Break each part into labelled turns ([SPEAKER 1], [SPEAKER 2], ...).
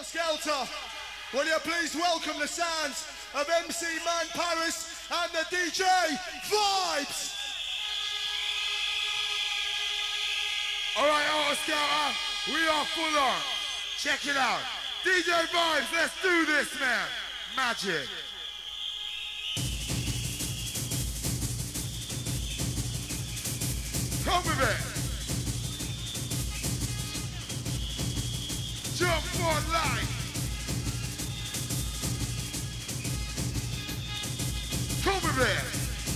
[SPEAKER 1] Skelter, will you please welcome the sounds of MC Man Paris and the DJ Vibes?
[SPEAKER 2] Alright, Auto Skelter, we are full on. Check it out. DJ Vibes, let's do this, man. Magic. Come with it. Jump for life. Come with it.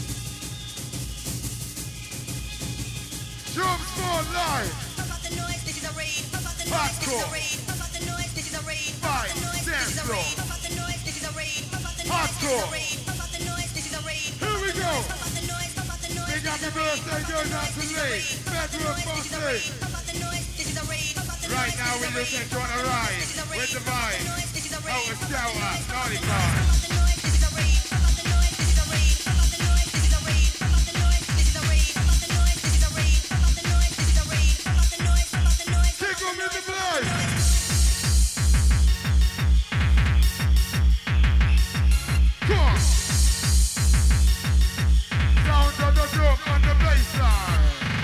[SPEAKER 2] Jump for life.
[SPEAKER 3] Pump out the noise, this is a raid. Pump out the noise,
[SPEAKER 2] Hardcore.
[SPEAKER 3] this is a raid. Pump out the noise, this is a raid.
[SPEAKER 2] Fight,
[SPEAKER 3] Pump out the noise,
[SPEAKER 2] dance
[SPEAKER 3] this is a
[SPEAKER 2] floor.
[SPEAKER 3] raid. Pump out the noise, this is a raid. Pump out the noise,
[SPEAKER 2] Hardcore.
[SPEAKER 3] this is a raid. Pump out the noise, this is a raid.
[SPEAKER 2] Here we go.
[SPEAKER 3] Pump out the noise, pump out the noise.
[SPEAKER 2] Big happy birthday goes out to Lee. Bedroom Bossy.
[SPEAKER 3] Pump out the noise, this is a raid. Pump out the
[SPEAKER 2] Right
[SPEAKER 3] noise,
[SPEAKER 2] now
[SPEAKER 3] this
[SPEAKER 2] we
[SPEAKER 3] is a
[SPEAKER 2] look
[SPEAKER 3] raid.
[SPEAKER 2] at on a ride with the vibe.
[SPEAKER 3] This is a raid.
[SPEAKER 2] Out of Skelter, Naughty
[SPEAKER 3] Pump
[SPEAKER 2] Car.
[SPEAKER 3] out the noise, this is a raid. Pump out the noise, this is a raid. Pump out the noise, this is a raid. Pump out the noise, this is a raid. Pump out the noise, this is a raid. Pump out the noise, this is a raid. Pump out the noise, pump out the noise.
[SPEAKER 2] Kick 'em in the blood. Come on. Sound of the drum on the bassline.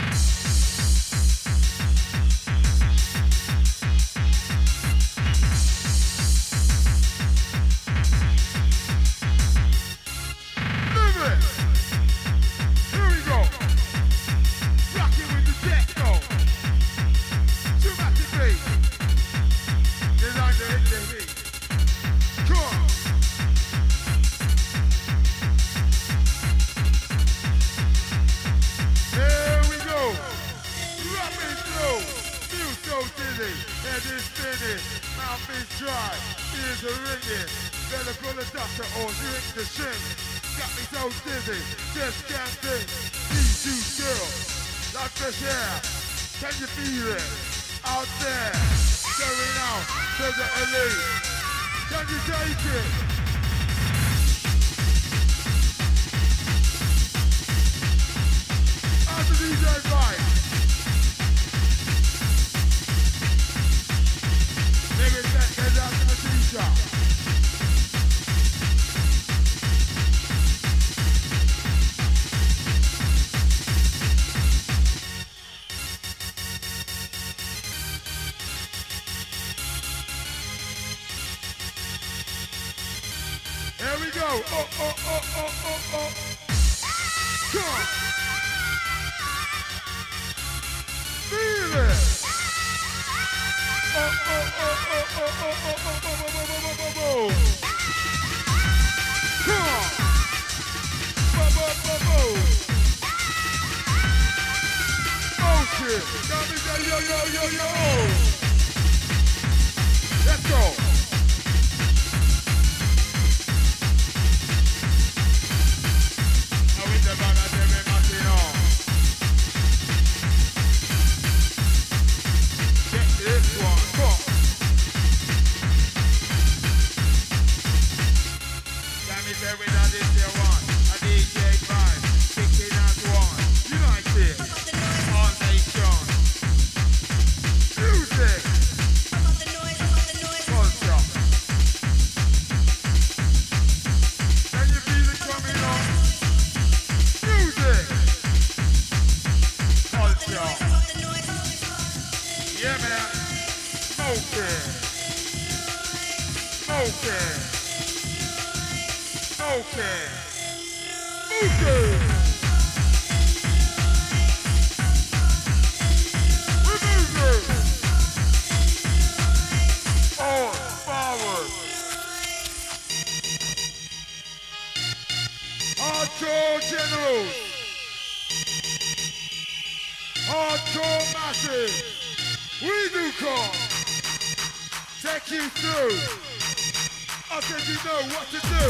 [SPEAKER 2] Live it. Here we go. Rocking with the techno. Dramatic beat. Designed to hit the beat. Come on. Here we go. Rapping slow. Feel so dizzy. Head is spinning. Mouth is dry. Ears are ringing. Better call the doctor or drink the shin. Got me so dizzy. Just can't think. These two girls. Like fresh air. Can you feel it? Out there. Going out to the elite. Can you take it? Out to DJ Vibes. Maybe get out to the t-shirt. Here we go. Oh, oh, oh, oh, oh, oh. Come on. Feel it. Oh, oh, oh, oh, oh, oh, oh, oh, oh, oh, oh, oh, oh. Come on. Bo, bo, bo, bo. Oh, shit. Got me there, yo, yo, yo, yo. Let's go. Hardcore generals, hardcore massive, we do come, take you through, I said you know what to do,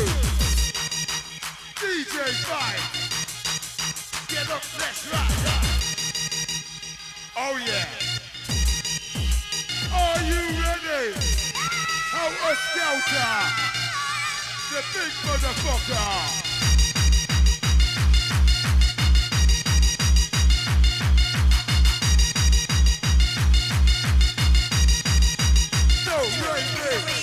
[SPEAKER 2] DJ Vibes, get up, let's ride up, oh yeah, are you ready, how a Skelter, the big motherfucker. No, right, right.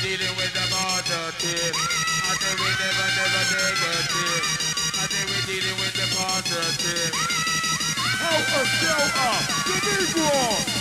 [SPEAKER 2] dealing with the positive. I say we never negative. I say we dealing with the positive. Help us shelter the Negro.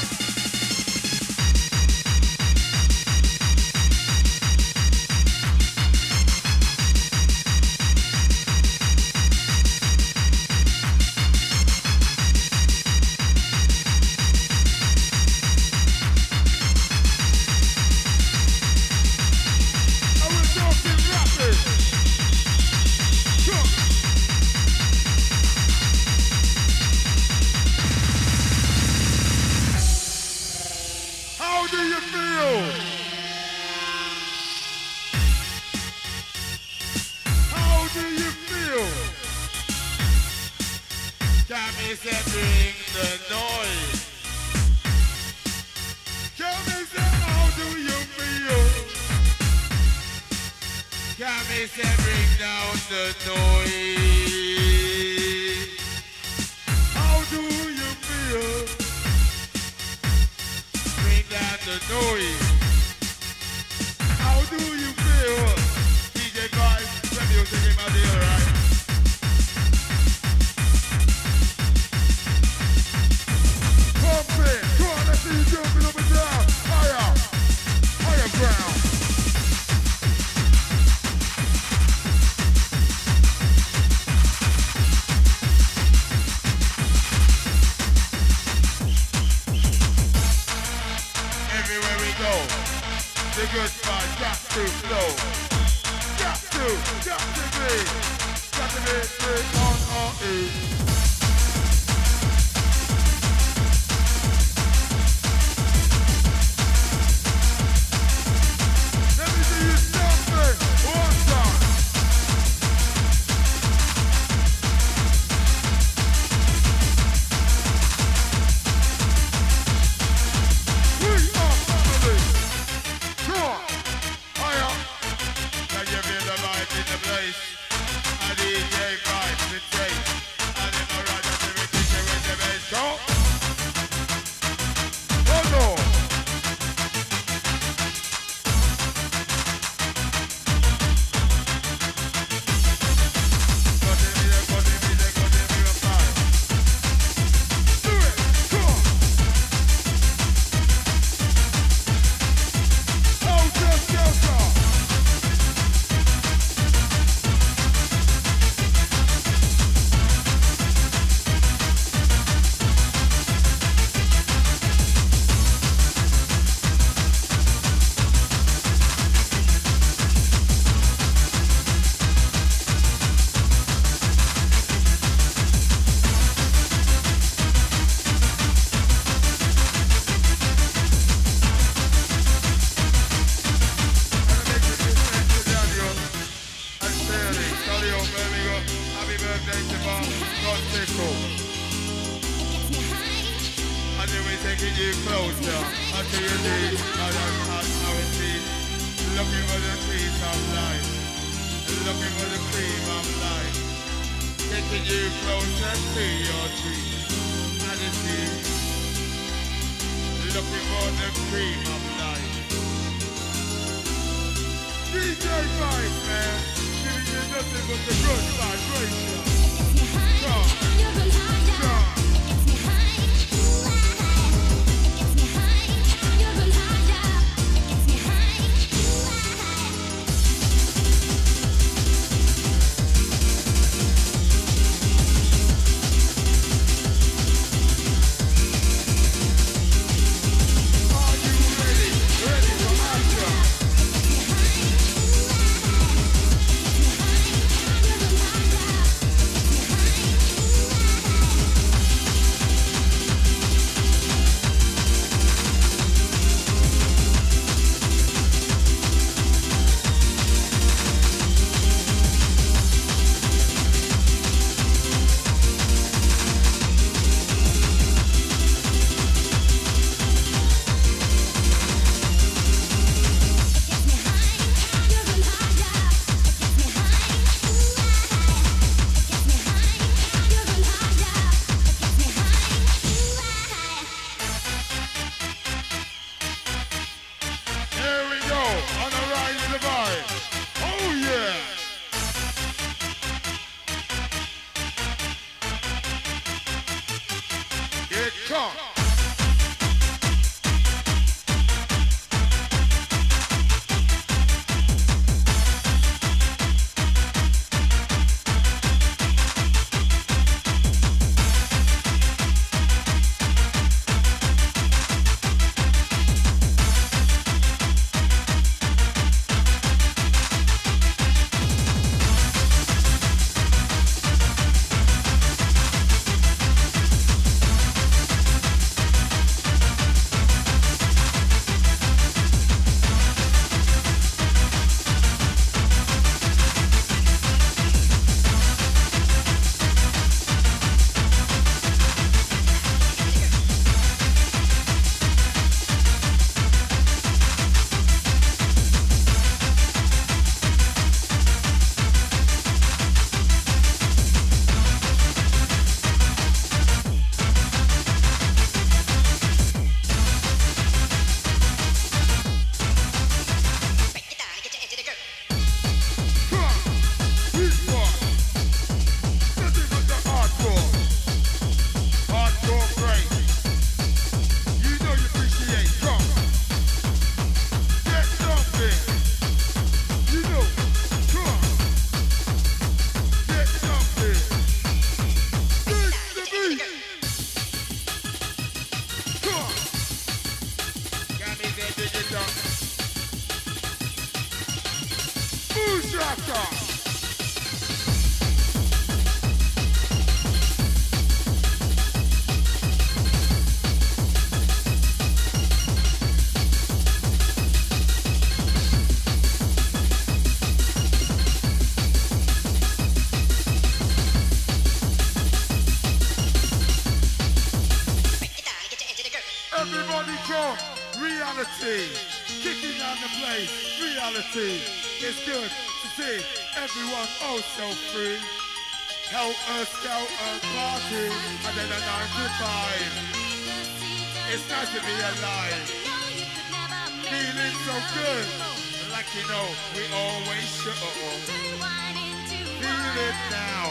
[SPEAKER 2] Shaka. Everybody jump. Reality. Kicking down the place. Reality. It's good to see everyone oh so free. Help us scout a party. And then a 9 to 5. It's nice to be alive. Feeling so good. Like you know, we always should. Feel it now.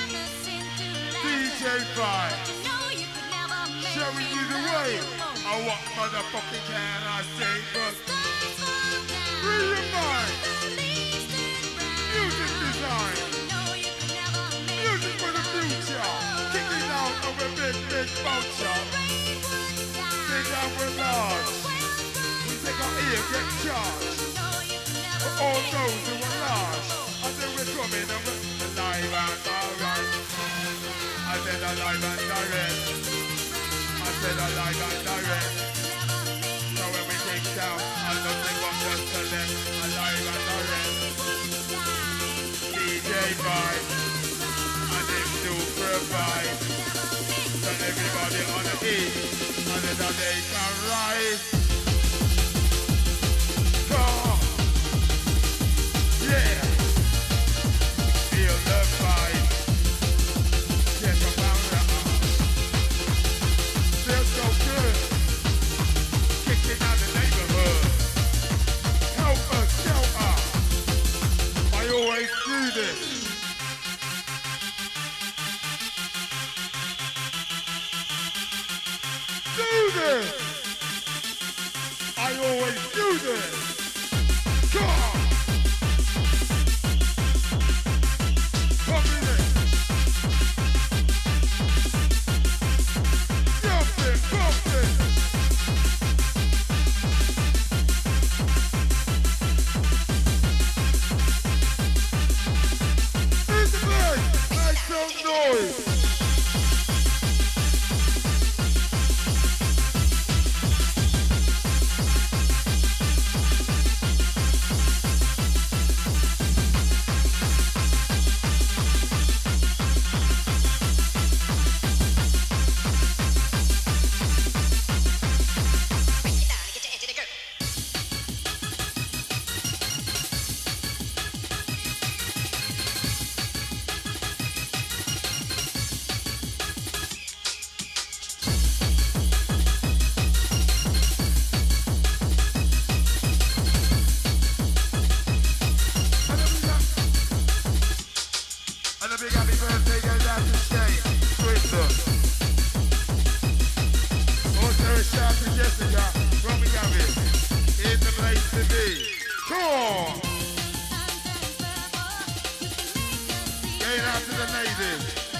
[SPEAKER 2] DJ Vibe. Showing you the way. Oh, what motherfucking can I say but free your mind. Music design. Music for the future. Kicking out of a big, big vulture. Sing out with large. We take our ear, get charged. For all those who are large. I said we're coming and we're alive and alright. I said alive and direct. I said alive and direct. So when we take down, I don't think I'm just to left. Alive and direct. DJ Vibe. And him to provide. So everybody on the beat. And then they can rise. Come on. Yeah. Feel the vibe. Get around the feels so good. Kicking out the neighborhood. Help us, shelter. I always do this. Do this. I always do this. Come on. Come in it. Jump it, bump it. In the place, make some noise. And a big happy birthday goes out to Shane, Twister. Also a shout to Jessica, Robbie Gavin, in the place to be. Come on! Going out to the ladies.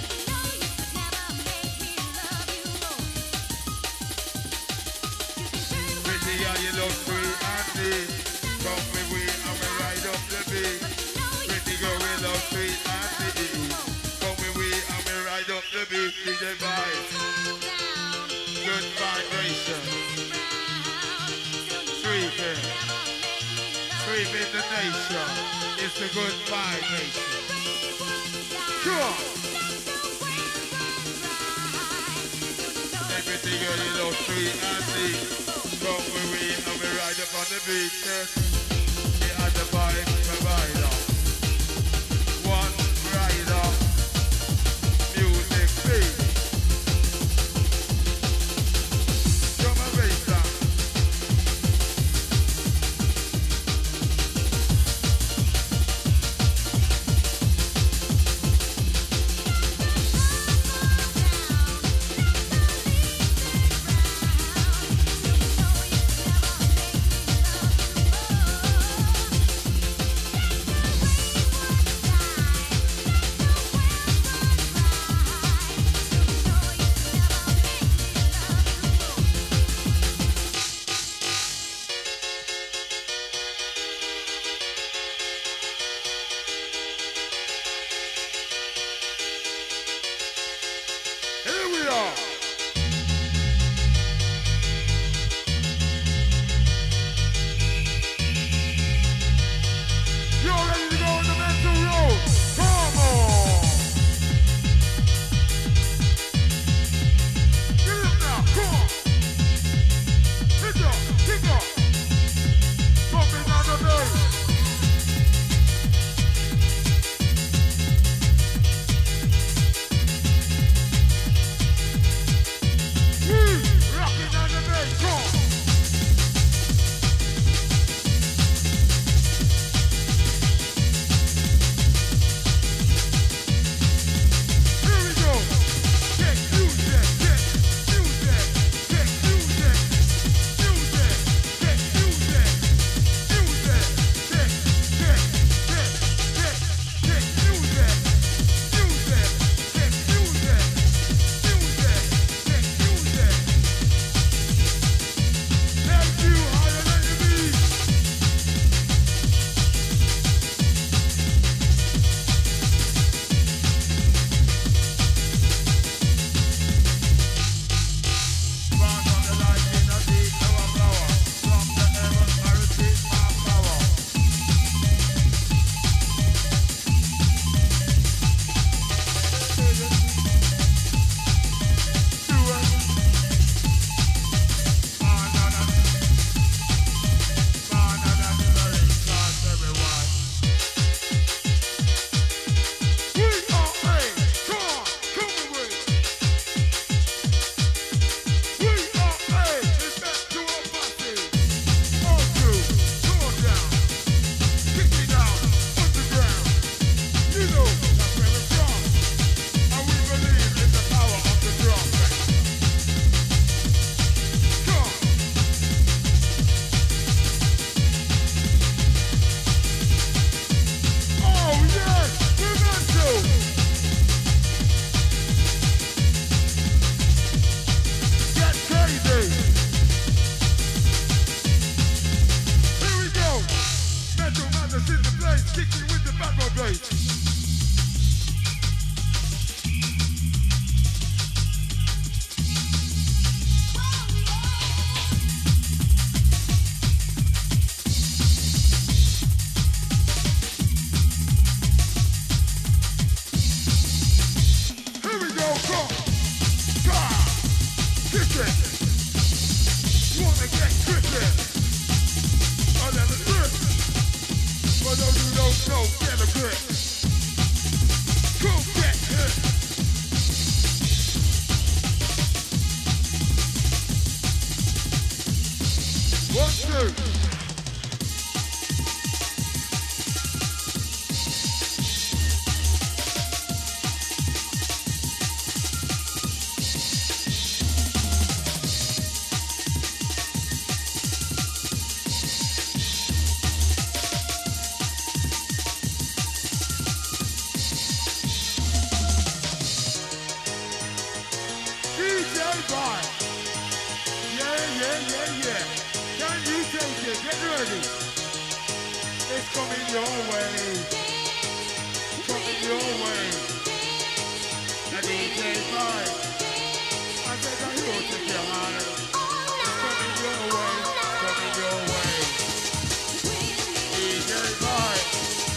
[SPEAKER 2] Pretty are you look free and deep. Come with we and we ride up the beat. Pretty girl we love sweet and deep. Come with we and we ride up the beat. DJ Vibe. Good vibration. Sweeping. Sweeping the nation. It's a good vibration. Come on. Everything girl you love sweet and deep. Come with we and we ride up on the beat. We are the vibe provider. One rider. Music beat. Come and race that. yeah. Can you take it? Get ready. It's coming your way. Coming your way. The DJ vibe. I said I ought to get high. It's coming your way. Coming your way. DJ vibe.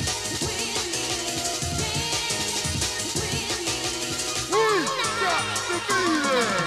[SPEAKER 2] We got the feeling.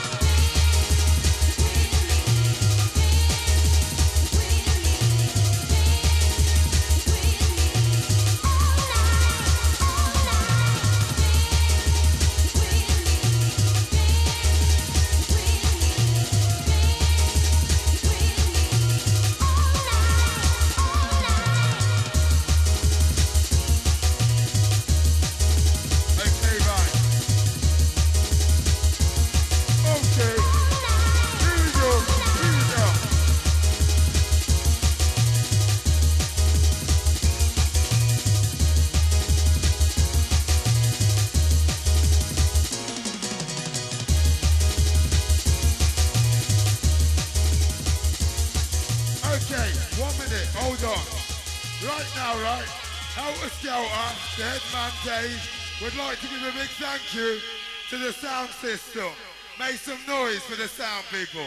[SPEAKER 2] Okay, 1 minute, hold on. Right now, right, Helter Skelter, the headman Dave, would like to give a big thank you to the sound system. Make some noise for the sound people.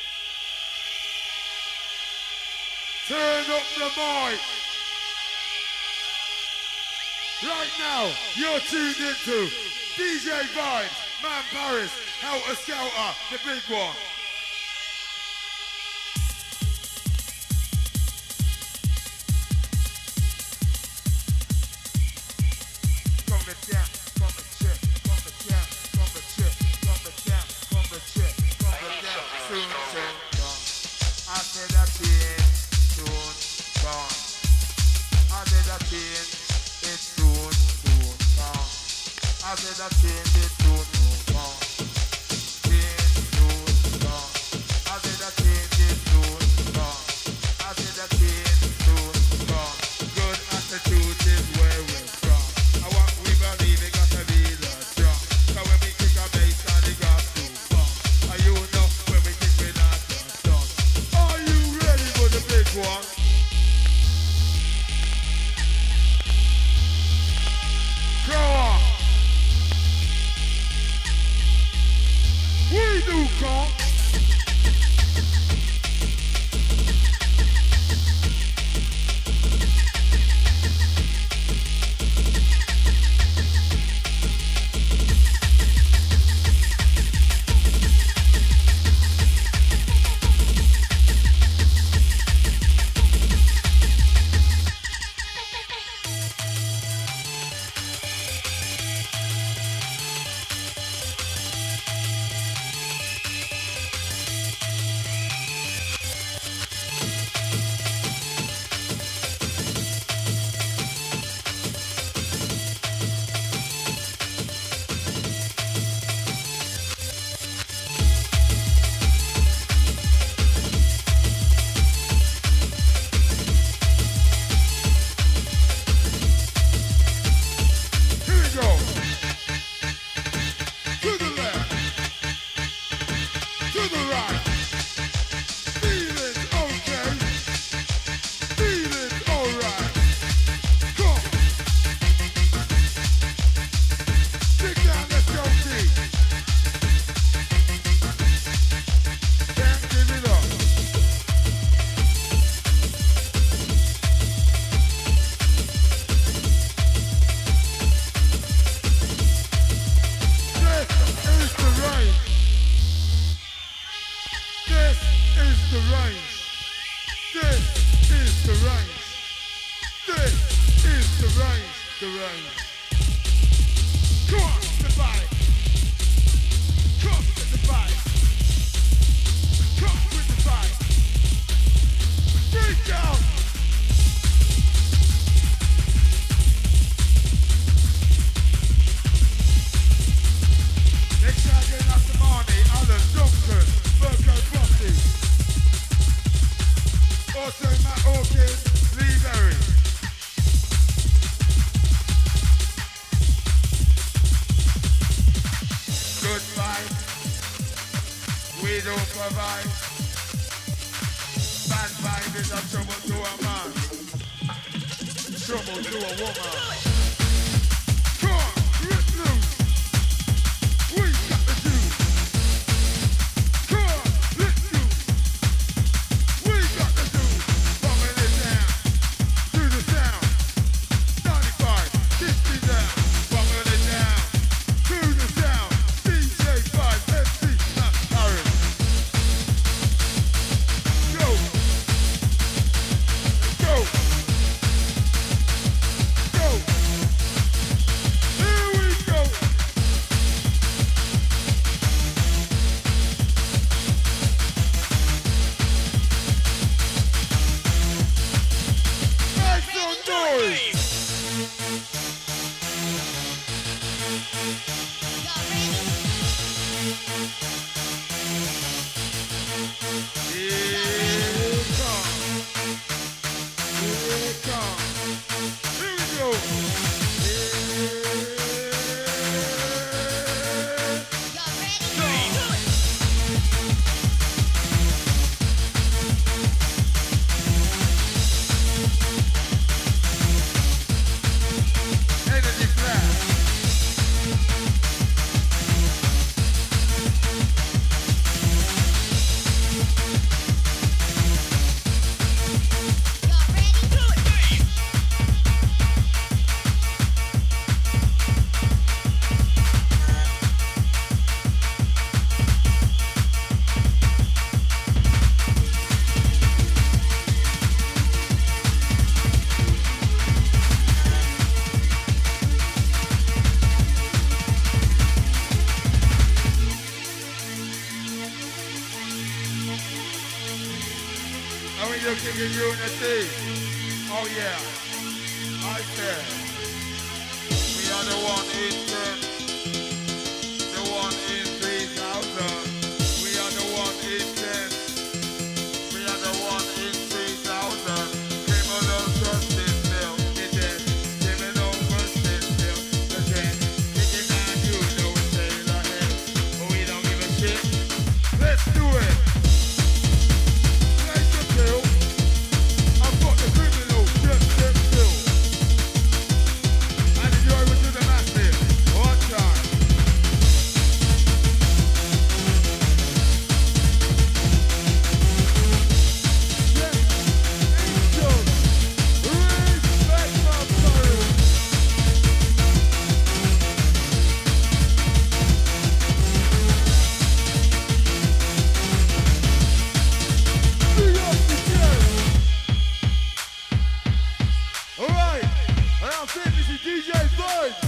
[SPEAKER 2] Turn up the mic. Right now, you're tuned into DJ Vibes, Man Paris, Helter Skelter, the big one. We don't provide. is a trouble to a man, trouble to a woman. Come on, let loose. We got the juice. Come on, let loose. We got the juice. Bumming it down to the sound. 95, 60 down. Bumming it down to the sound. DJ 5, MC Paris. Go. Go. Go. Here we go. Make some noise. Here it comes. Here it comes. Here we go. Energy flash. And we looking at unity. Oh yeah. I said we are the one in 10, the one in 3,000. We are the one in 10. We are the one in 3,000. Criminal justice bill. It is criminal justice bill. Again, kicking on you, no sailor head. But we don't give a shit. Let's do it. Place the bill. I've got the criminal justice bill. And if you're over to the massive, one time. Yes, angels, respect my parents. Big up the chest. All right, and I'm saying this is DJ Bud.